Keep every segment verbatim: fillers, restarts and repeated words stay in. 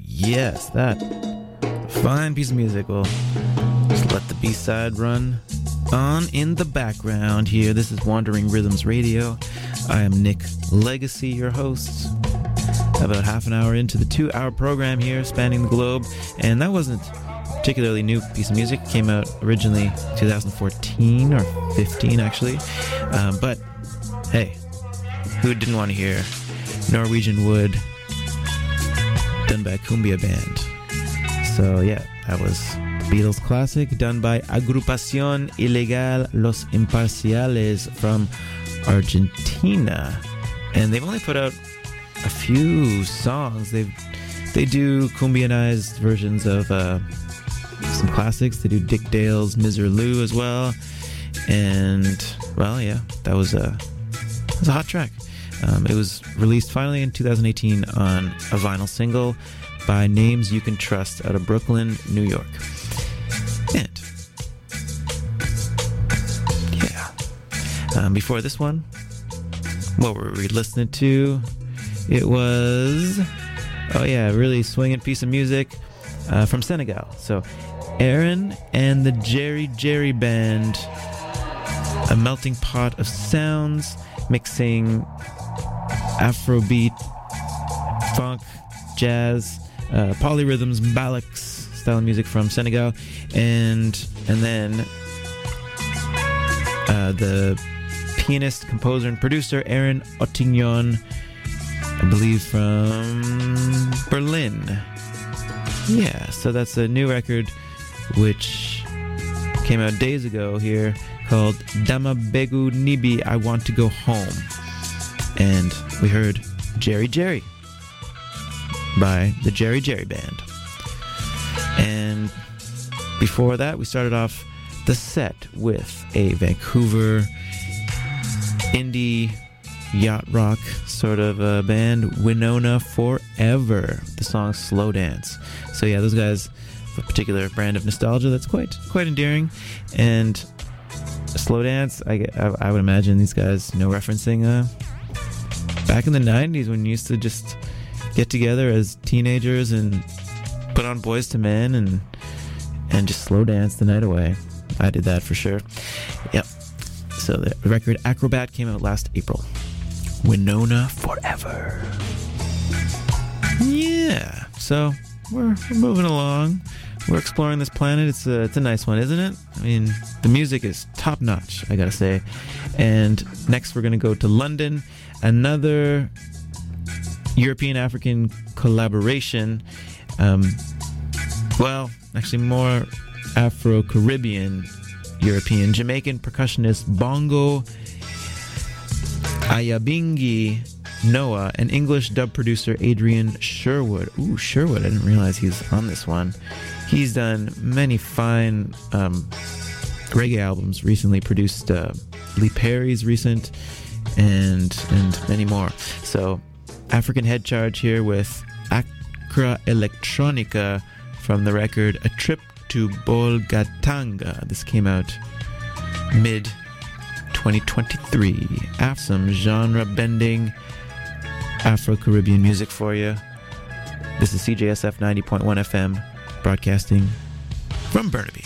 yes, that fine piece of music. We'll just let the B-side run on in the background here. This is Wandering Rhythms Radio. I am Nick Legacy, your host. About half an hour into the two-hour program here, spanning the globe, and that wasn't a particularly new piece of music. It came out originally twenty fourteen or fifteen, actually. Um, but hey, who didn't want to hear Norwegian Wood done by Cumbia Band? So yeah, that was Beatles classic done by Agrupación Ilegal Los Imparciales from Argentina, and they've only put out a few songs. They they do cumbianized versions of uh, some classics. They do Dick Dale's Miserlou as well, and well, yeah, that was a that was a hot track. Um, it was released finally in two thousand eighteen on a vinyl single by Names You Can Trust out of Brooklyn, New York. And yeah, um, before this one, what were we listening to? It was, oh yeah, really swinging piece of music uh, from Senegal. So Aaron and the Jerry Jerry Band, a melting pot of sounds, mixing Afrobeat, funk, jazz, uh, polyrhythms, mbalax style music from Senegal, and and then uh, the pianist, composer, and producer Aaron Ottignon, I believe from Berlin. Yeah, so that's a new record which came out days ago here called Dama Begu Nibi, I Want to Go Home. And we heard Jerry Jerry by the Jerry Jerry Band. And before that, we started off the set with a Vancouver indie yacht rock sort of uh, band, Winona Forever. The song Slow Dance. So yeah, those guys have a particular brand of nostalgia that's quite quite endearing. And Slow Dance, I, I, I would imagine these guys, you know, referencing uh, back in the nineties when you used to just get together as teenagers and put on Boys to Men and and just slow dance the night away. I did that for sure. Yep. So the record Acrobat came out last April. Winona Forever. Yeah. So we're, we're moving along. We're exploring this planet. It's a, it's a nice one, isn't it? I mean, the music is top notch, I gotta say. And next we're gonna go to London. Another European-African collaboration. Um, well, actually more Afro-Caribbean European. Jamaican percussionist Bongo Ayabingi Noah and English dub producer Adrian Sherwood. Ooh, Sherwood, I didn't realize he's on this one. He's done many fine um, reggae albums, recently produced uh, Lee Perry's recent, and and many more. So African Head Charge here with Accra Electronica from the record A Trip to Bolgatanga. This came out mid twenty twenty-three. Have some genre-bending Afro-Caribbean music for you. This is C J S F ninety point one F M, broadcasting from Burnaby.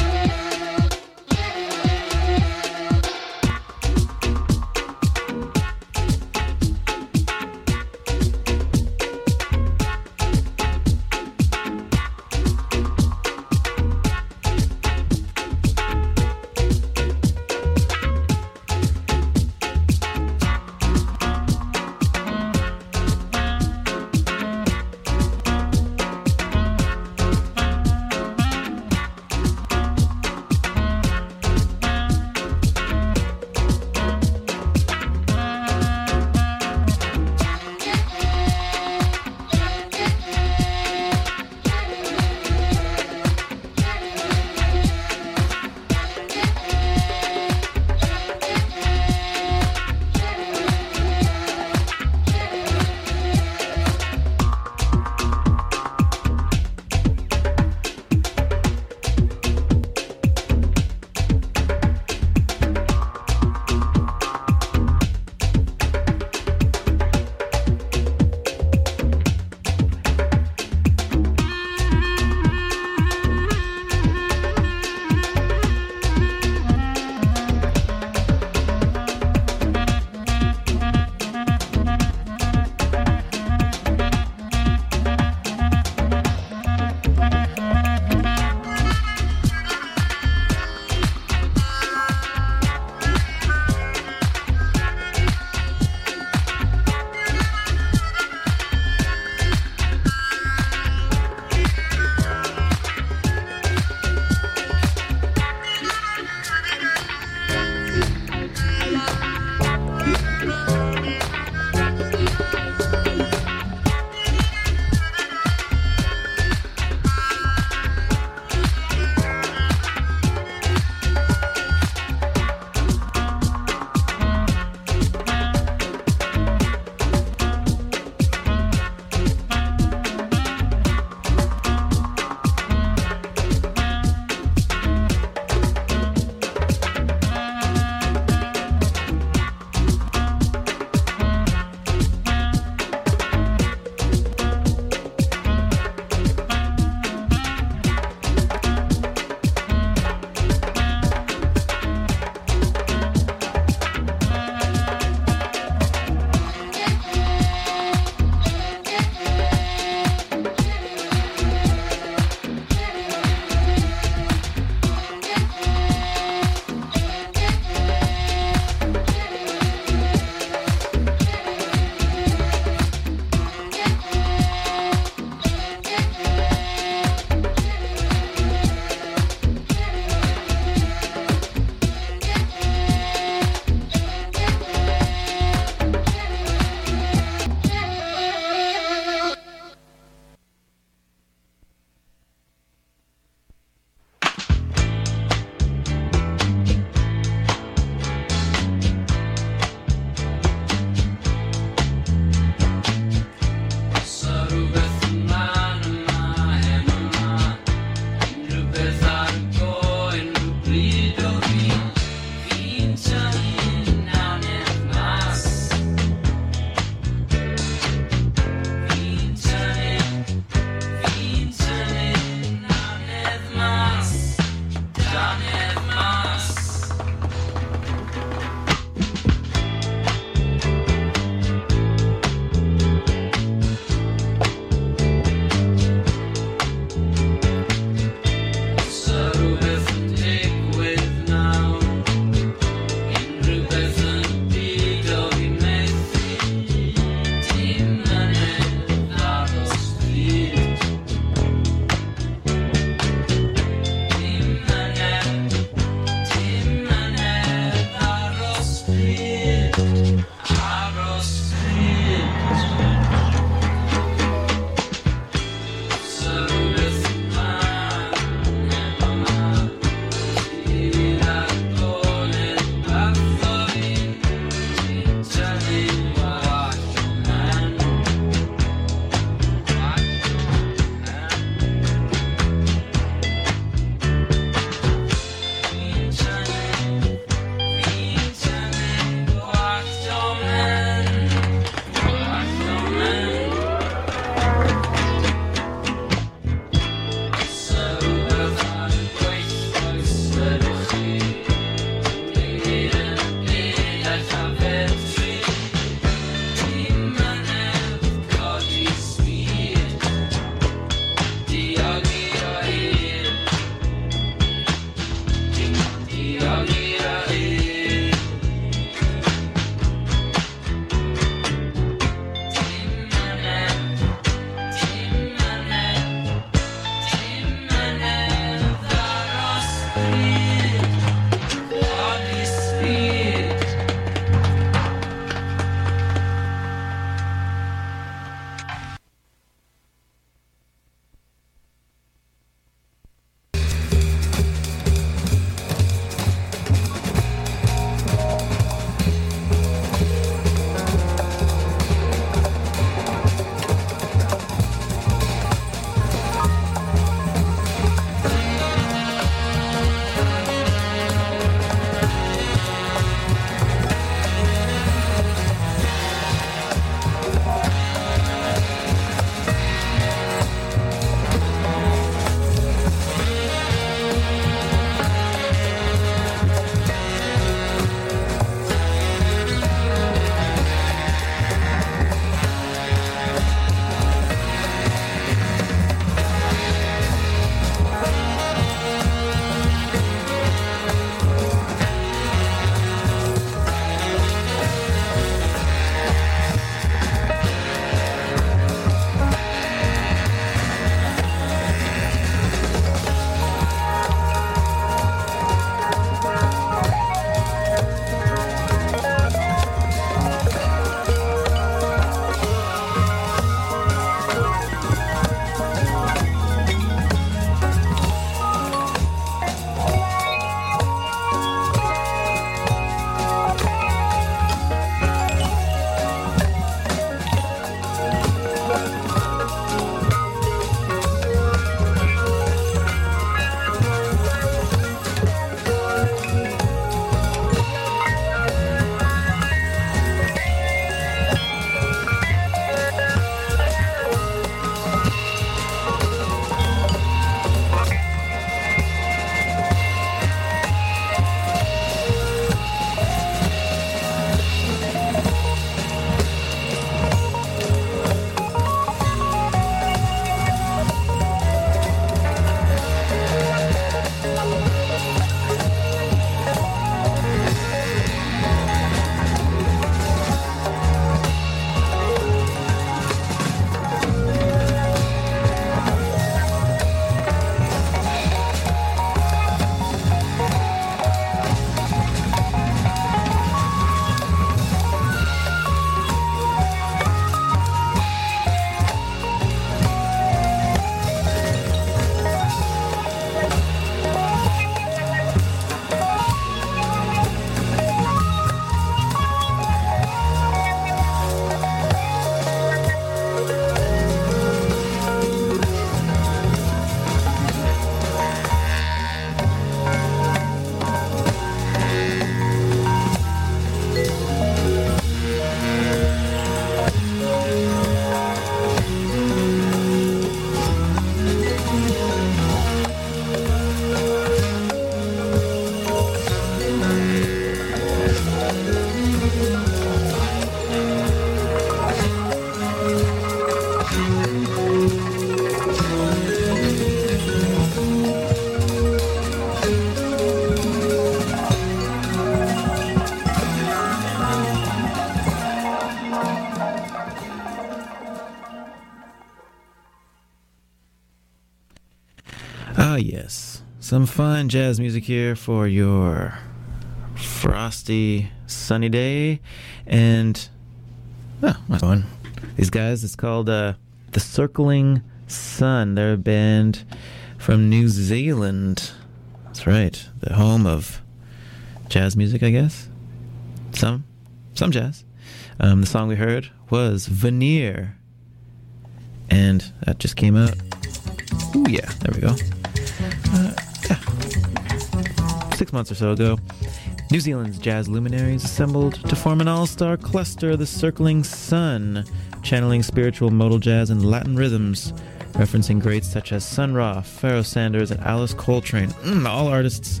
Some fine jazz music here for your frosty, sunny day. And, oh, my one. These guys, it's called uh, The Circling Sun. They're a band from New Zealand. That's right. The home of jazz music, I guess. Some. Some jazz. Um, the song we heard was Veneer. And that just came out. Ooh, yeah. There we go. Uh, yeah. Six months or so ago. New Zealand's jazz luminaries assembled to form an all-star cluster, the Circling Sun, channeling spiritual modal jazz and Latin rhythms, referencing greats such as Sun Ra, Pharoah Sanders, and Alice Coltrane. Mm, all artists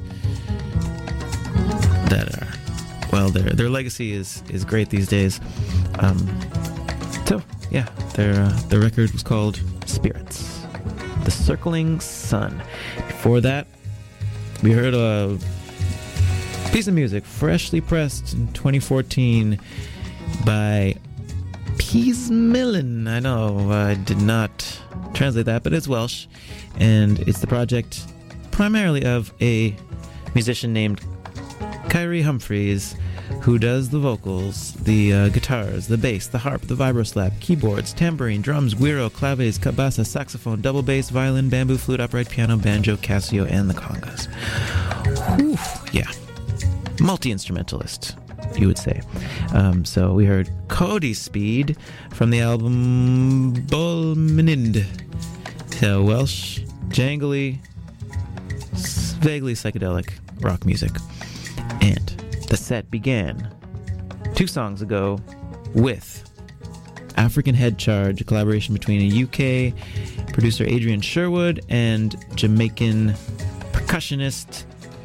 that are, well, their their legacy is is great these days. Um, so yeah, their uh, their record was called Spirits, the Circling Sun. Before that, we heard a piece of music freshly pressed in twenty fourteen by Peasmillan. I know I did not translate that, but it's Welsh, and it's the project primarily of a musician named Kyrie Humphreys, who does the vocals, the uh, guitars, the bass, the harp, the vibroslap, keyboards, tambourine, drums, guiro, claves, cabasa, saxophone, double bass, violin, bamboo flute, upright piano, banjo, Casio, and the congas. Whew, yeah. Multi-instrumentalist, you would say. Um, so we heard Cody Speed from the album Bolminind. So Welsh, jangly, vaguely psychedelic rock music. And the set began two songs ago with African Head Charge, a collaboration between a U K producer Adrian Sherwood and Jamaican percussionist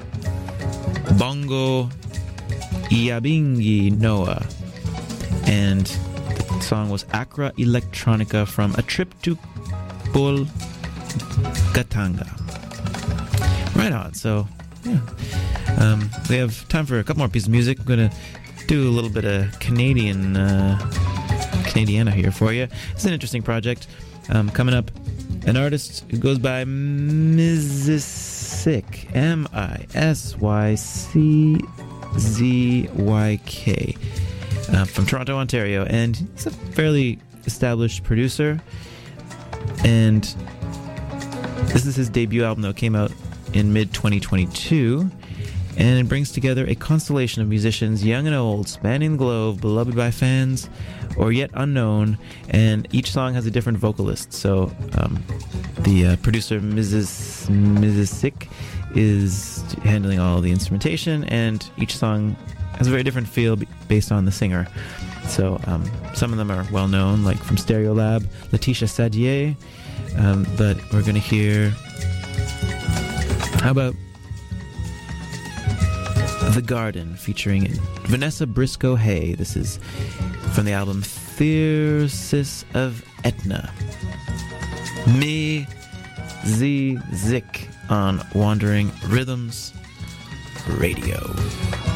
Bongo Iyabingi Noah. And the song was Accra Electronica from A Trip to Bolgatanga. Right on. So, yeah. Um, we have time for a couple more pieces of music. I'm going to do a little bit of Canadian, uh, Canadiana here for you. It's an interesting project. Um, coming up, an artist who goes by Misyzyk, M I S Y C Z Y K, uh, from Toronto, Ontario. And he's a fairly established producer. And this is his debut album, though. It came out in mid twenty twenty-two. And it brings together a constellation of musicians, young and old, spanning the globe, beloved by fans, or yet unknown, and each song has a different vocalist. So um, the uh, producer, Missus Misyzyk, is handling all the instrumentation, and each song has a very different feel based on the singer. So um, some of them are well-known, like from Stereolab, Letitia Sadier, um, but we're going to hear... How about The Garden, featuring Vanessa Briscoe Hay. This is from the album Thyrsis of Etna. Misyzyk on Wandering Rhythms Radio.